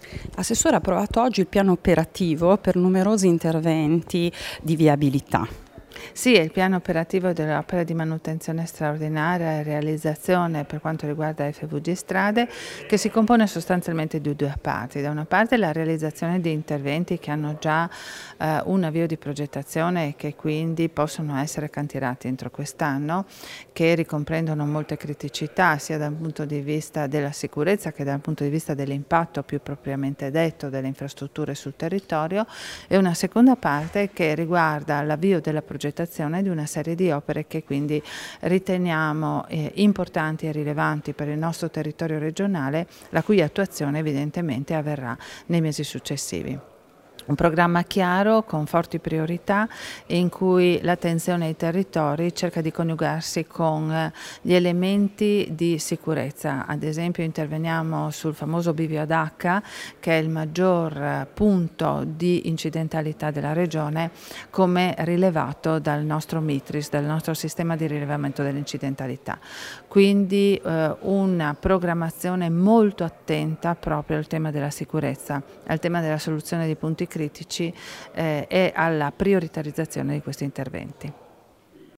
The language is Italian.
Assessore, ha approvato oggi il piano operativo per numerosi interventi di viabilità. Sì, è il piano operativo delle opere di manutenzione straordinaria e realizzazione per quanto riguarda FVG Strade, che si compone sostanzialmente di due parti. Da una parte la realizzazione di interventi che hanno già un avvio di progettazione e che quindi possono essere cantierati entro quest'anno, che ricomprendono molte criticità sia dal punto di vista della sicurezza che dal punto di vista dell'impatto più propriamente detto delle infrastrutture sul territorio, e una seconda parte che riguarda l'avvio della progettazione di una serie di opere che quindi riteniamo importanti e rilevanti per il nostro territorio regionale, la cui attuazione evidentemente avverrà nei mesi successivi. Un programma chiaro, con forti priorità, in cui l'attenzione ai territori cerca di coniugarsi con gli elementi di sicurezza. Ad esempio interveniamo sul famoso bivio ad H, che è il maggior punto di incidentalità della regione, come rilevato dal nostro MITRIS, dal nostro sistema di rilevamento dell'incidentalità. Quindi una programmazione molto attenta proprio al tema della sicurezza, al tema della soluzione di punti critici e alla prioritarizzazione di questi interventi.